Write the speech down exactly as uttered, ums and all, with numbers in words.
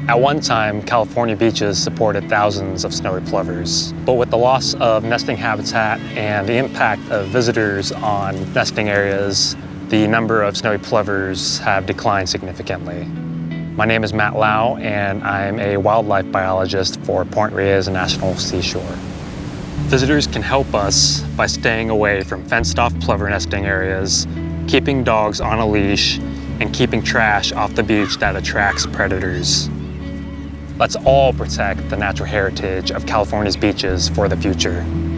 At one time, California beaches supported thousands of snowy plovers. But with the loss of nesting habitat and the impact of visitors on nesting areas, the number of snowy plovers have declined significantly. My name is Matt Lau, and I'm a wildlife biologist for Point Reyes National Seashore. Visitors can help us by staying away from fenced-off plover nesting areas, keeping dogs on a leash, and keeping trash off the beach that attracts predators. Let's all protect the natural heritage of California's beaches for the future.